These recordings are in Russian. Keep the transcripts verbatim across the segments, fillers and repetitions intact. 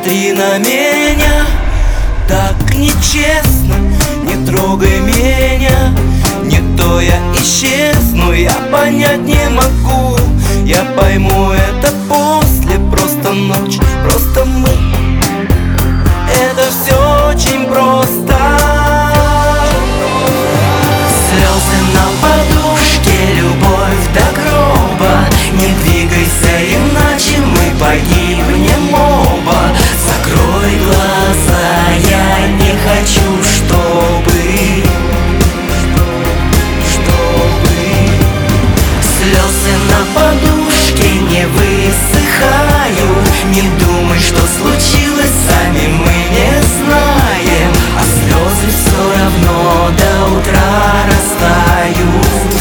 смотри на меня так нечестно, не трогай меня, не то я исчезну. Я понять не могу, я пойму это после. Просто ночь, просто мы, это все очень просто. Слезы на подушке, любовь до гроба. Не двигайся, иначе мы погибнем оба. Закрой глаза, я не хочу, чтобы Чтобы слезы на подушке не высыхают. Не думай, что случилось, сами мы не знаем. А слезы все равно до утра растают.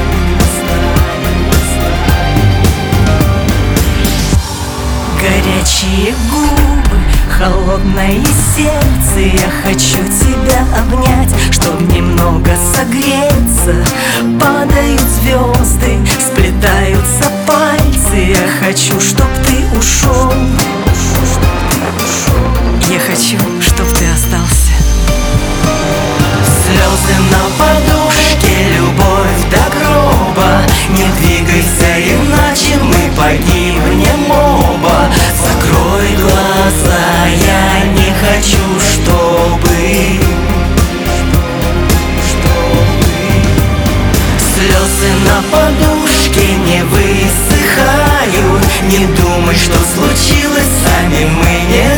Горячие губы, холодное сердце. Я хочу тебя обнять, чтоб немного согреться. Падают звезды, сплетаются пальцы. Я хочу, чтоб ты ушел. Я хочу, чтоб ты остался. Слезы на подушке, любовь до гроба. Не двигайся, иначе мы погибнем оба. Закрой глаза, я не хочу, чтобы Слезы на подушке не высыхают. Не думай, что случилось, сами мы не